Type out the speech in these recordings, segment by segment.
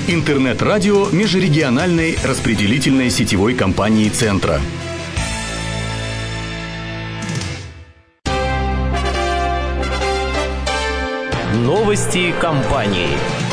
Интернет-радио межрегиональной распределительной сетевой компании «Центра». Новости компании.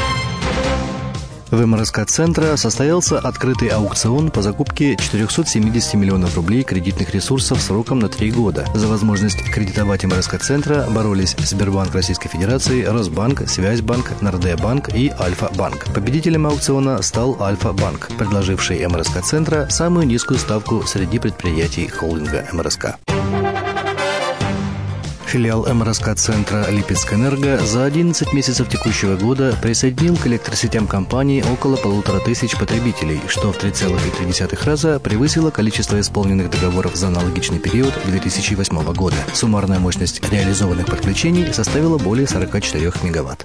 В МРСК «Центра» состоялся открытый аукцион по закупке 470 миллионов рублей кредитных ресурсов сроком на 3 года. За возможность кредитовать МРСК «Центра» боролись Сбербанк Российской Федерации, Росбанк, Связьбанк, Нордеа-банк и Альфа-банк. Победителем аукциона стал Альфа-банк, предложивший МРСК «Центра» самую низкую ставку среди предприятий холдинга МРСК. Филиал МРСК «Центра» Липецкэнерго за 11 месяцев текущего года присоединил к электросетям компании около 1500 потребителей, что в 3,3 раза превысило количество исполненных договоров за аналогичный период 2008 года. Суммарная мощность реализованных подключений составила более 44 мегаватт.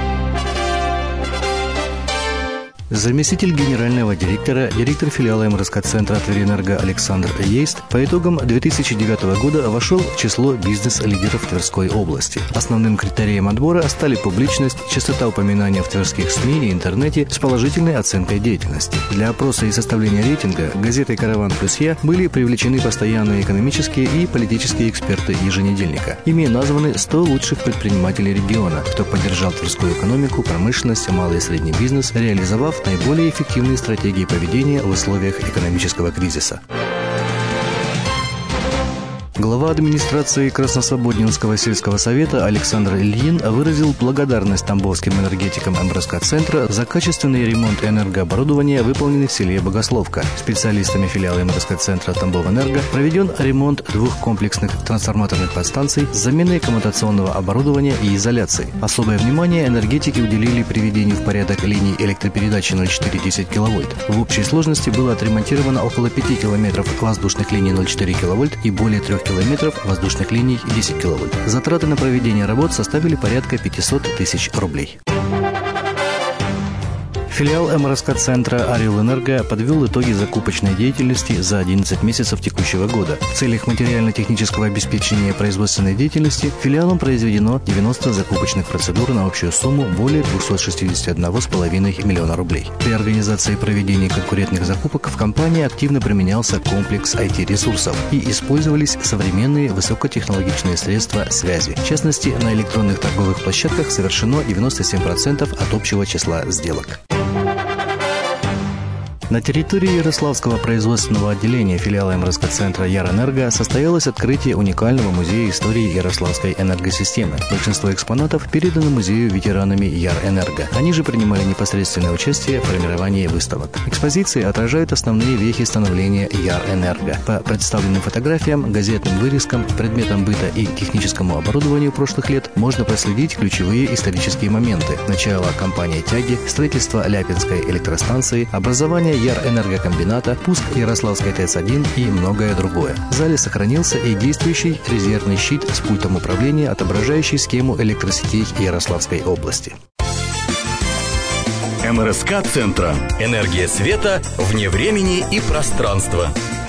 Заместитель генерального директора, директор филиала МРСК «Центра» Тверенерго Александр Ейст по итогам 2009 года вошел в число бизнес-лидеров Тверской области. Основным критерием отбора стали публичность, частота упоминания в тверских СМИ и интернете с положительной оценкой деятельности. Для опроса и составления рейтинга газетой «Караван плюс Я» были привлечены постоянные экономические и политические эксперты еженедельника. Ими названы 100 лучших предпринимателей региона, кто поддержал тверскую экономику, промышленность, малый и средний бизнес, реализовав наиболее эффективные стратегии поведения в условиях экономического кризиса. Глава администрации Красносвободнинского сельского совета Александр Ильин выразил благодарность тамбовским энергетикам МРСК «Центра за качественный ремонт энергооборудования, выполненный в селе Богословка. Специалистами филиала МРСК «Центра» Тамбовэнерго проведен ремонт 2 комплексных трансформаторных подстанций с заменой коммутационного оборудования и изоляции. Особое внимание энергетики уделили приведению в порядок линий электропередачи 0,4-10 кВт. В общей сложности было отремонтировано около 5 километров воздушных линий 0,4 кВт и более 3 километров воздушных линий 10 киловольт. Затраты на проведение работ составили порядка 500 тысяч рублей. Филиал МРСК «Центра» Орелэнерго подвел итоги закупочной деятельности за 11 месяцев текущего года. В целях материально-технического обеспечения производственной деятельности филиалом произведено 90 закупочных процедур на общую сумму более 261,5 миллиона рублей. При организации и проведении конкурентных закупок в компании активно применялся комплекс IT-ресурсов и использовались современные высокотехнологичные средства связи. В частности, на электронных торговых площадках совершено 97% от общего числа сделок. На территории Ярославского производственного отделения филиала МРСК «Центра» Ярэнерго состоялось открытие уникального музея истории Ярославской энергосистемы. Большинство экспонатов передано музею ветеранами Ярэнерго. Они же принимали непосредственное участие в формировании выставок. Экспозиции отражают основные вехи становления Ярэнерго. По представленным фотографиям, газетным вырезкам, предметам быта и техническому оборудованию прошлых лет можно проследить ключевые исторические моменты: начало компании «Тяги», строительство Ляпинской электростанции, образование Ярэнергокомбината, пуск Ярославской ТЭЦ-1 и многое другое. В зале сохранился и действующий резервный щит с пультом управления, отображающий схему электросетей Ярославской области. МРСК «Центра». Энергия света вне времени и пространства.